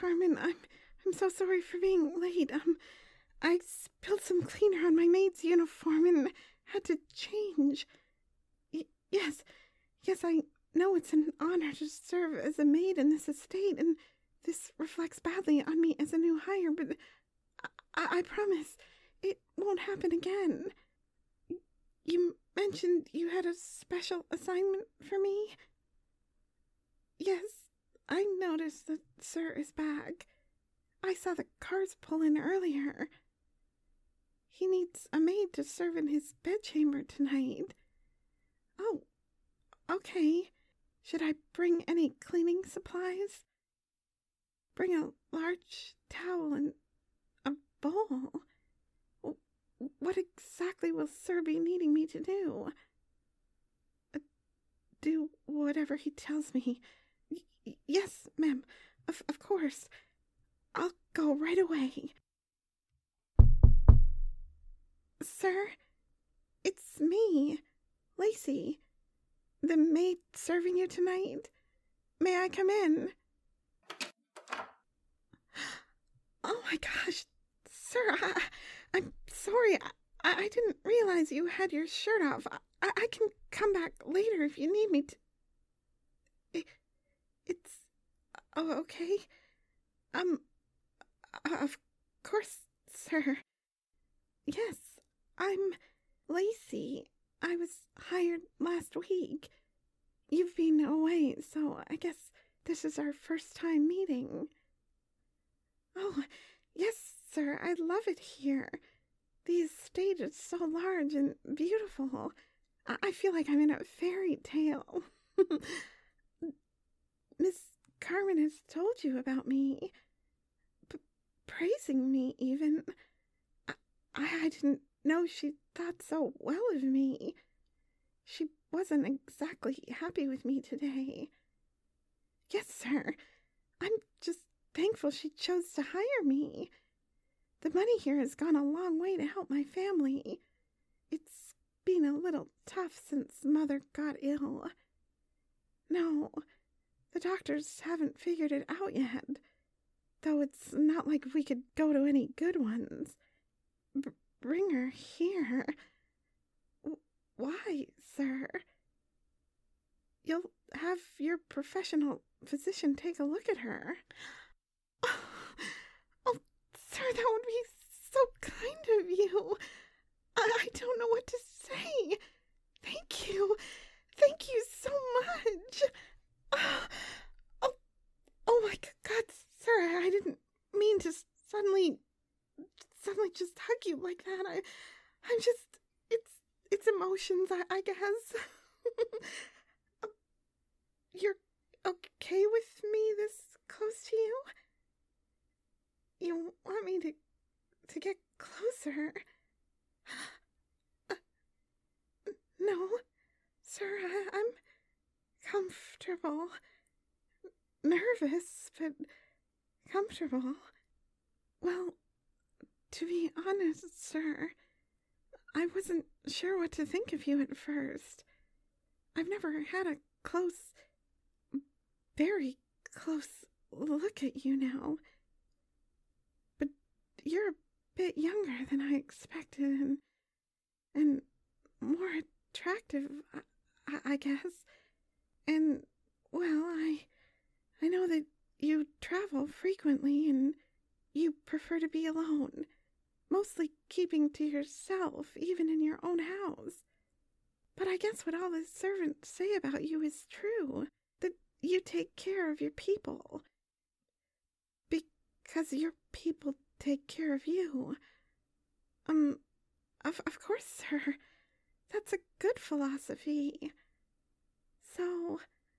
Carmen, I'm so sorry for being late. I spilled some cleaner on my maid's uniform and had to change. Yes, I know it's an honor to serve as a maid in this estate, and this reflects badly on me as a new hire, but I promise it won't happen again. You mentioned you had a special assignment for me? Yes, I noticed that Sir is back. I saw the cars pull in earlier. He needs a maid to serve in his bedchamber tonight. Oh, okay. Should I bring any cleaning supplies? Bring a large towel and a bowl? What exactly will Sir be needing me to do? Do whatever he tells me. Yes, ma'am. Of course. I'll go right away. Sir, it's me, Lacey, the maid serving you tonight. May I come in? Oh my gosh, sir, I'm sorry. I didn't realize you had your shirt off. I can come back later if you need me to. It's... Oh, okay. Of course, sir. Yes, I'm Lacey. I was hired last week. You've been away, so I guess this is our first time meeting. Oh, yes, sir, I love it here. The estate is so large and beautiful. I feel like I'm in a fairy tale. Miss Carmen has told you about me. Praising me, even. I didn't know she thought so well of me. She wasn't exactly happy with me today. Yes, sir. I'm just thankful she chose to hire me. The money here has gone a long way to help my family. It's been a little tough since Mother got ill. No, the doctors haven't figured it out yet, though it's not like we could go to any good ones. Bring her here. Why, sir? You'll have your professional physician take a look at her. Oh, sir, that would be so kind of you. I don't know what to say. Thank you. Thank you so much. Oh my God, sir, I didn't mean to suddenly just hug you like that. I'm just, it's emotions, I guess. You're okay with me this close to you? You want me to get closer? No, sir, I'm comfortable. Nervous, but comfortable. Well, to be honest, sir, I wasn't sure what to think of you at first. I've never had a close, very close look at you now. But you're a bit younger than I expected and more attractive, I guess. And, well, I know that you travel frequently and you prefer to be alone, mostly keeping to yourself, even in your own house. But I guess what all the servants say about you is true, that you take care of your people. Because your people take care of you. Of course, sir. That's a good philosophy. So,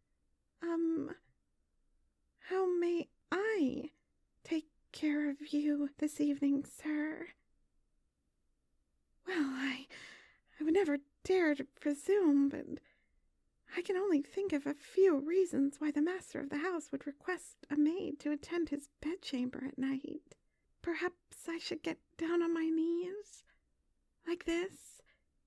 how may I take care of you this evening, sir? Well, I would never dare to presume, but I can only think of a few reasons why the master of the house would request a maid to attend his bedchamber at night. Perhaps I should get down on my knees, like this.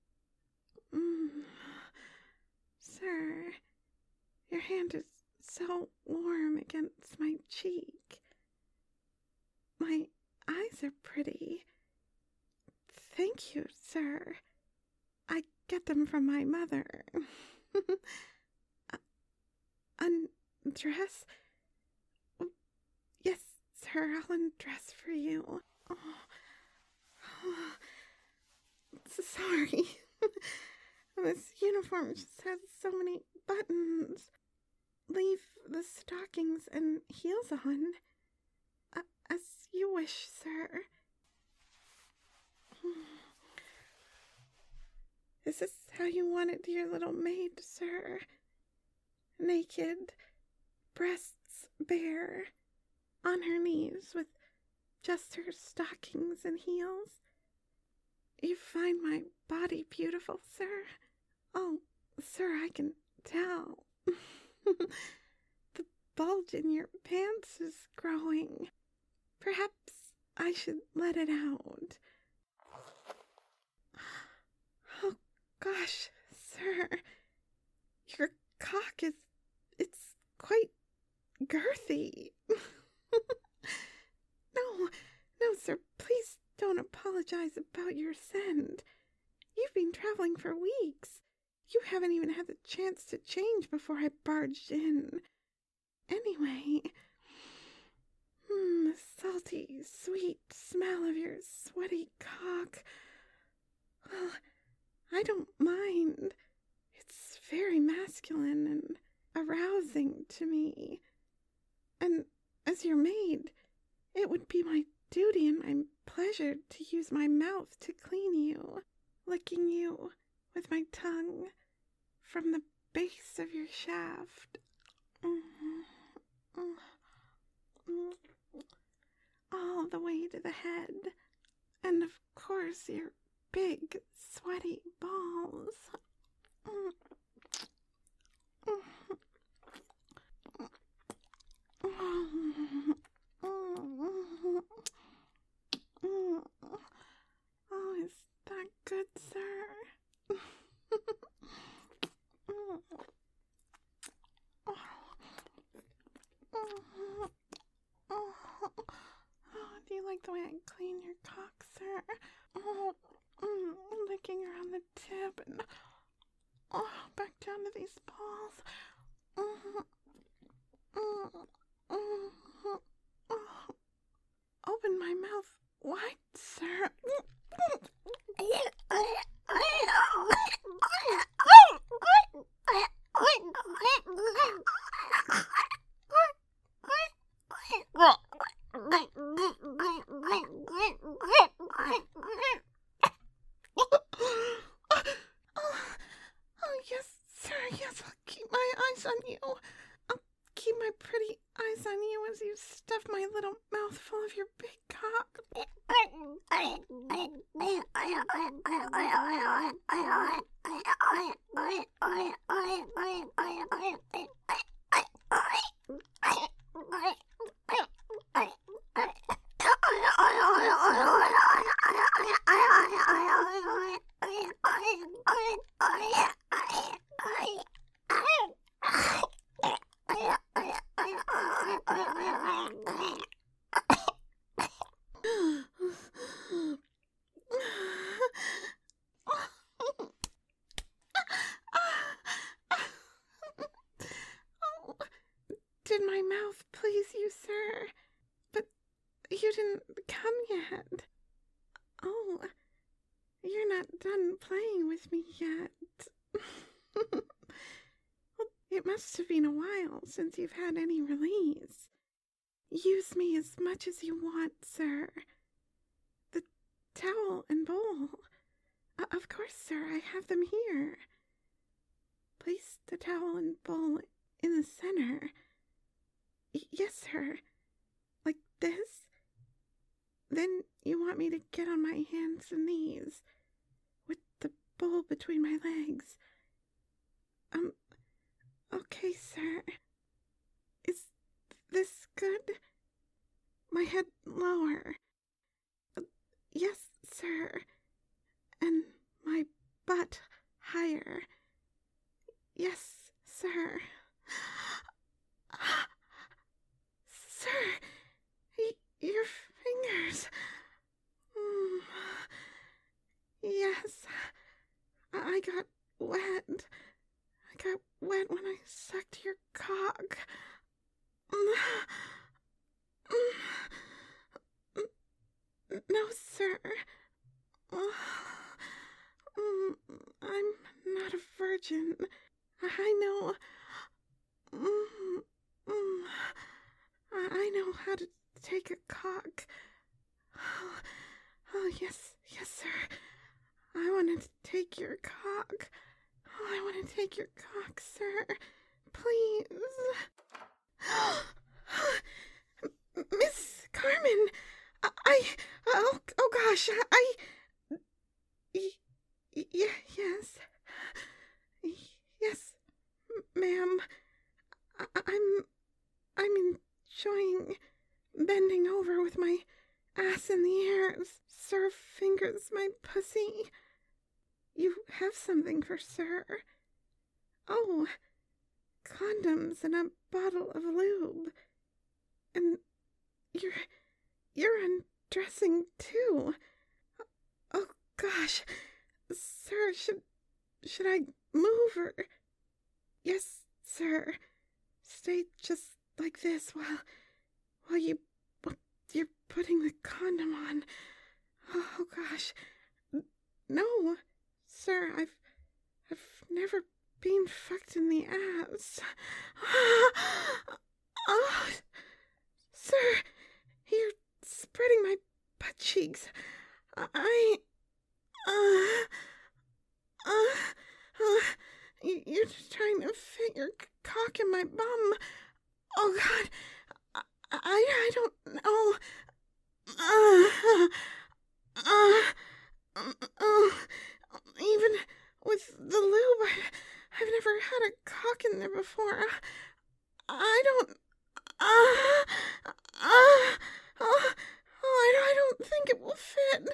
Sir, your hand is so warm against my cheek. my eyes are pretty. Thank you, sir. I get them from my mother. Undress? Yes, sir, I'll undress for you. Oh. Sorry. This uniform just has so many buttons. Leave the stockings and heels on. As you wish, sir. Is this how you wanted your little maid, sir? Naked, breasts bare, on her knees with just her stockings and heels? You find my body beautiful, sir? Oh, sir, I can tell. The bulge in your pants is growing. Perhaps I should let it out. Oh, gosh, sir. Your cock it's quite girthy. No, sir, please don't apologize about your send. You've been traveling for weeks. You haven't even had the chance to change before I barged in. Anyway, the salty, sweet smell of your sweaty cock. Well, I don't mind. It's very masculine and arousing to me. And as your maid, it would be my duty and my pleasure to use my mouth to clean you, licking you with my tongue from the base of your shaft. All the way to the head. And of course your big, sweaty balls. Oh, is that good, sir? Do you like the way I clean your cock, sir? Licking around the tip and back down to these balls. Open my mouth wide, sir. Oh, yes, sir, yes, I'll keep my eyes on you. I'll keep my pretty eyes on you as you stuff my little mouth full of your big cock. Did my mouth please you, sir? But you didn't come yet. Oh, you're not done playing with me yet. Well, it must have been a while since you've had any release. Use me as much as you want, sir. The towel and bowl. Of course, sir, I have them here. Place the towel and bowl in the center. Yes, sir. Like this? Then you want me to get on my hands and knees with the bowl between my legs. Okay, sir. Is this good? My head lower. Yes, sir. And my butt higher. Yes, sir. Sir, your I know how to take a cock. Oh, yes, sir. I want to take your cock. Oh, I want to take your cock, sir. Please. Miss Carmen, oh gosh, yes. Yes, ma'am. I'm enjoying bending over with my ass in the air. Sir fingers my pussy. You have something for sir. Oh, condoms and a bottle of lube. And you're undressing too. Oh gosh, sir, should I move or? Yes, sir. Stay just like this while you're putting the condom on. Oh gosh, no, sir. I've never been fucked in the ass. Oh, sir, you're spreading my butt cheeks. You're just trying to fit your cock in my bum. Oh God, I don't know. Even with the lube, I've never had a cock in there before. I don't. I don't think it will fit.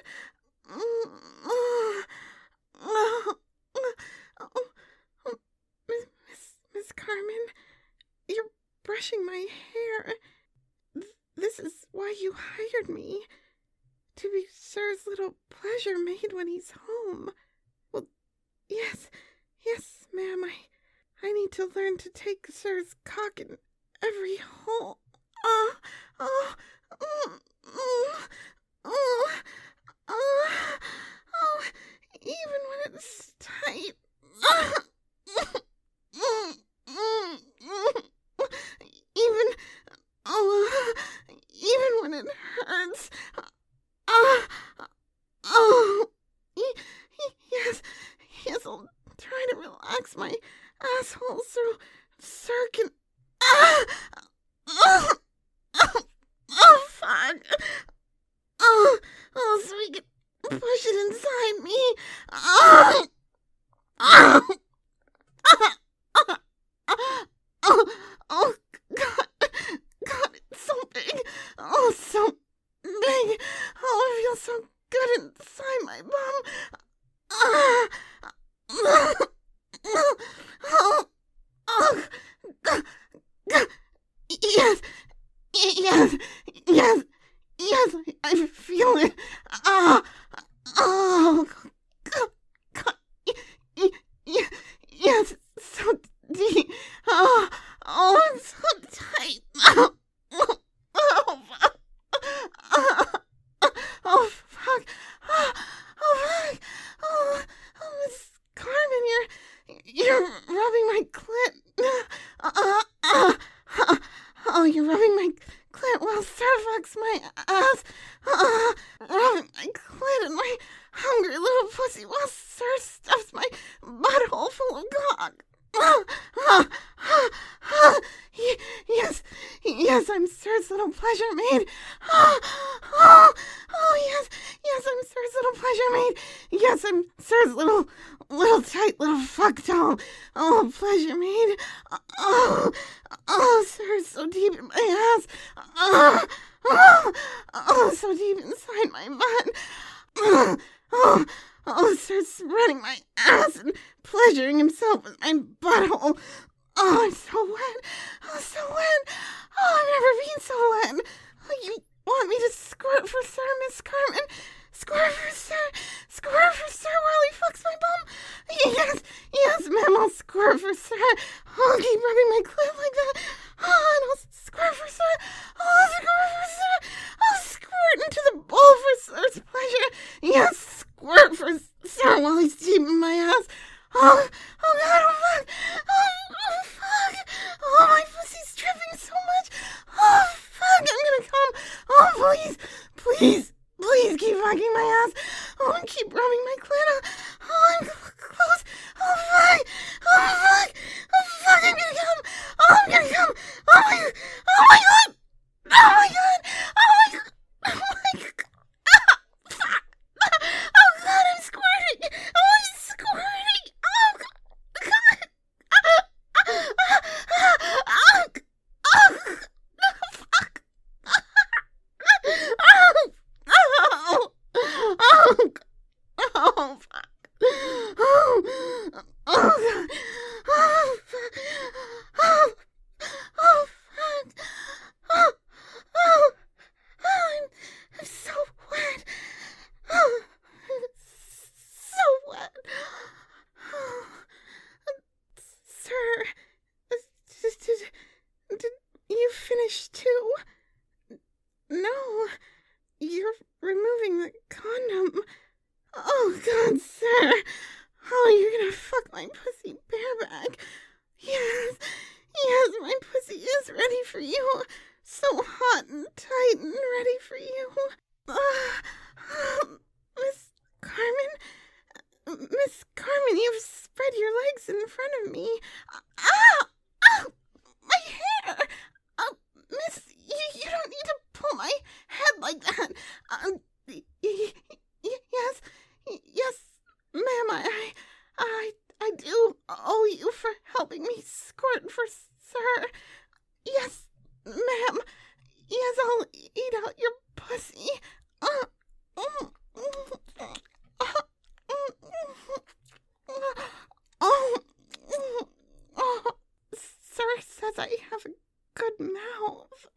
Miss Carmen, you're brushing my hair. This is why you hired me. To be sir's little pleasure maid when he's home. Well, yes, ma'am, I need to learn to take sir's cock in every hole. Even when it's tight. Even when it hurts. Yes, I'll try to relax my asshole so sir can. Fuck. So he can push it inside me. God, it's so big. Oh, so big. Oh, it feels so good inside my bum. Yes, I feel it. Yes, it's so deep. It's so tight. Fuck. Miss Carmen, you're rubbing my clit. You're rubbing my clit while sir fucks my ass. Rubbing my clit and my hungry little pussy while sir stuffs my butthole full of cock. Yes, I'm sir's little pleasure maid. Yes, I'm sir's little pleasure maid. Yes, I'm sir's little tight little fuck doll. Oh, pleasure maid. Sir's so deep in my ass. So deep inside my butt. Sir's spreading my ass and pleasuring himself with my butthole. I'm so wet. I've never been so wet. You want me to squirt for sir, Miss Carmen? Squirt for sir while he fucks my bum? Yes, ma'am, I'll squirt for sir. I'll keep rubbing my clit like that. And I'll squirt for sir. I'll squirt into the bowl for sir's pleasure. Yes, squirt for sir while he's deep in my ass. Oh God, oh fuck. Oh, my pussy's dripping so much. Oh, fuck. Please keep fucking my ass. Oh, and keep rubbing my clit. Oh, I'm close. Oh, fuck. Oh, fuck, I'm gonna come. Oh, I'm gonna come. Oh, my god. Oh, my god. Oh, my god. Oh, my god. Oh, my god. Ah, fuck. Oh, God, I'm squirting. Oh, I'm squirting. Oh, God. Fuck. Oh, fuck. God. Oh, fuck. Fuck. I'm so wet. So wet. Sir, did you finish too? No, you're removing the condom. Oh, God, sir. Oh, you're gonna fuck my pussy bareback. Yes, my pussy is ready for you. So hot and tight and ready for you. Miss Carmen? Miss Carmen, you've spread your legs in front of me. My hair! Miss, you don't need to pull my head like that. Yes, ma'am, I do owe you for helping me squirt for sir. Yes, ma'am. Yes, I'll eat out your pussy. Sir says I have a good mouth.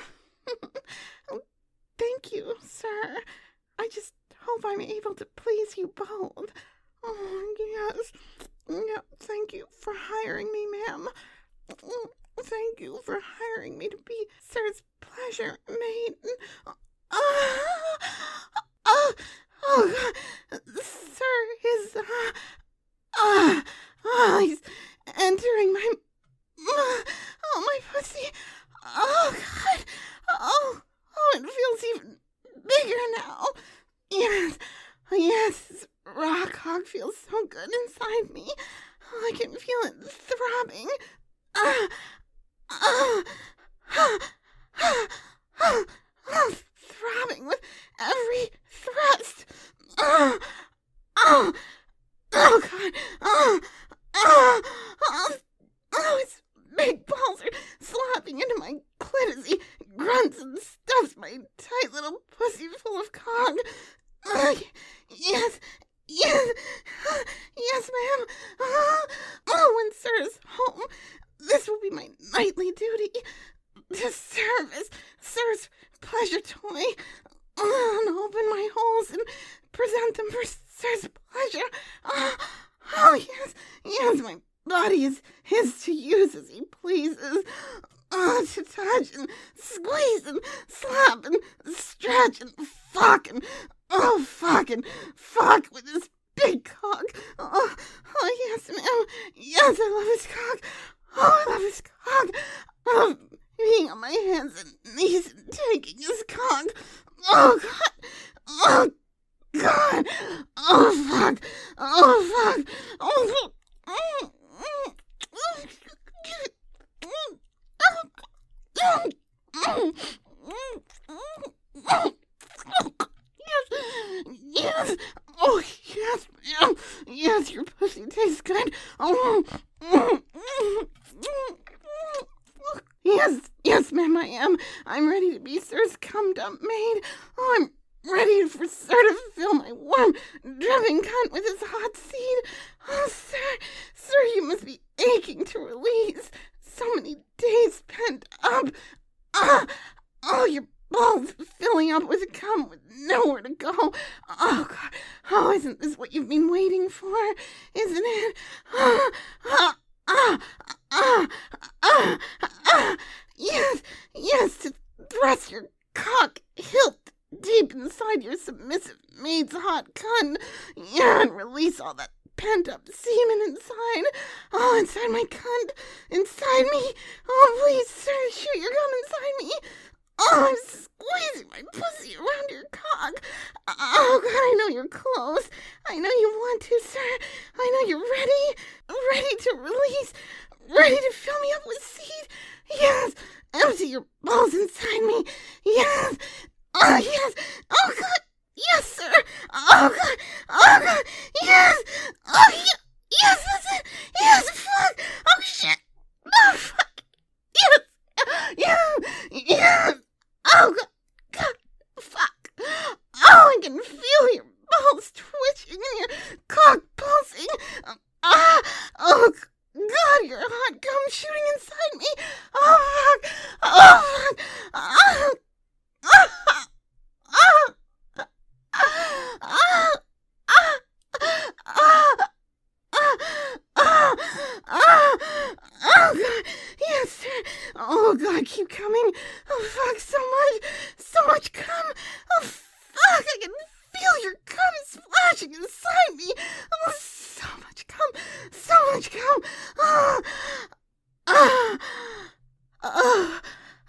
Thank you, sir. I just hope I'm able to please you both. Oh, yes. Yeah, thank you for hiring me, ma'am. Thank you for hiring me to be sir's pleasure maid. God. Sir is, he's entering my pussy. Oh, God. Oh, it feels even bigger now. Yes, his raw cock feels so good inside me. I can feel it throbbing. Throbbing with every thrust. Oh, God. His big balls are slapping into my clit as he grunts and stuffs my tight little pussy full of cock. Yes, ma'am. When sir is home, this will be my nightly duty. To serve as sir's pleasure toy. And open my holes and present them for sir's pleasure. Yes, my body is his to use as he pleases. To touch and squeeze and slap and stretch and fuck and fuck with his big cock. Oh, yes, ma'am. Yes, I love his cock. Oh, I love his cock. I love being on my hands and knees and taking his cock. Oh, God. Oh, God. Oh, fuck. Oh, fuck. Oh, Yes. Oh, yes, ma'am. Yes, your pussy tastes good. Oh. Yes, ma'am, I am. I'm ready to be sir's cum-dump maid. Oh, I'm ready for sir to fill my warm, dripping cunt with his hot seed. Oh, sir, you must be aching to release. So many days pent up. Oh, your balls filling up with cum with nowhere to go. Oh, God. Oh, isn't this what you've been waiting for? Isn't it? Yes, to thrust your cock hilt deep inside your submissive maid's hot cunt. Yeah, and release all that pent-up semen inside. Oh, inside my cunt. Inside me. Oh, please, sir, shoot your gun inside me. Oh, I'm squeezing my pussy around your your clothes. I know you want to, sir. I know you're ready to release, ready to fill me up with seed. Yes, empty your balls inside me. Yes, oh yes, oh God, yes, sir. Oh God, yes, oh yes, that's it. Yes, fuck. Oh shit. Oh fuck. Yes, yes. Oh God, fuck. Oh, I can feel your balls twitching and your cock pulsing. Oh, God, your hot gum shooting inside me. Oh, fuck. Oh, fuck. Oh, oh, oh, oh, oh, God. Yes, sir. Oh, God, keep coming. Oh, fuck, so much cum. Oh, fuck, I can feel your cum splashing inside me. Oh, so much cum. Oh, oh, oh,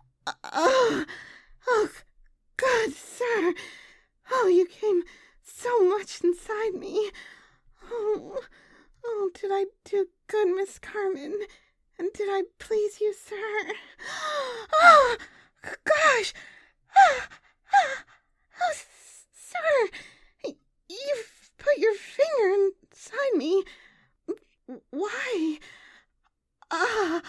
oh, God, sir. Oh, you came so much inside me. Oh, did I do good, Miss Carmen? And did I please you, sir? Oh, gosh. Oh, sir. You've put your finger inside me. Why? Oh,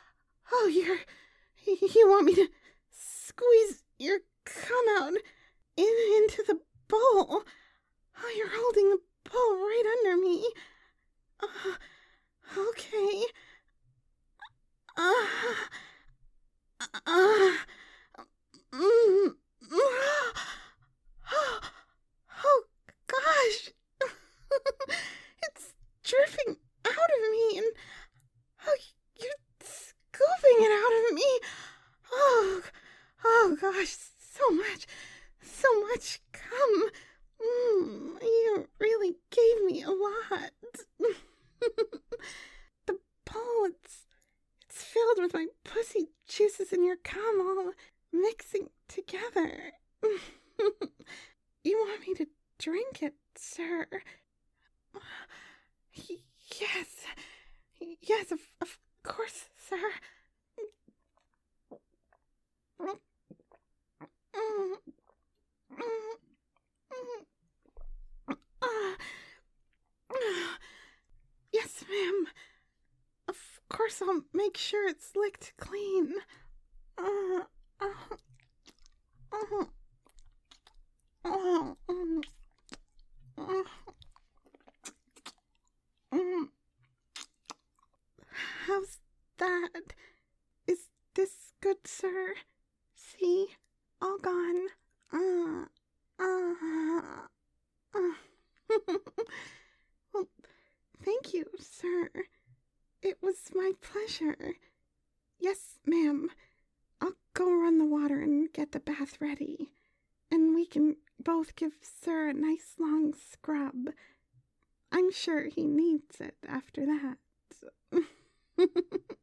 you want me to squeeze your cum out into the bowl? Oh, you're holding the bowl right under me. Okay. Oh, gosh. It's dripping out of me, and you're scooping it out of me. Oh gosh, so much cum. You really gave me a lot. The bowl, it's filled with my pussy juices and your cum all mixing together. You want me to drink it, sir? Yes, of course, sir. Yes, ma'am. Of course, I'll make sure it's licked clean. How's that? Is this good, sir? See? All gone. Well, thank you, sir. It was my pleasure. Yes, ma'am. I'll go run the water and get the bath ready. And we can both give sir a nice long scrub. I'm sure he needs it after that.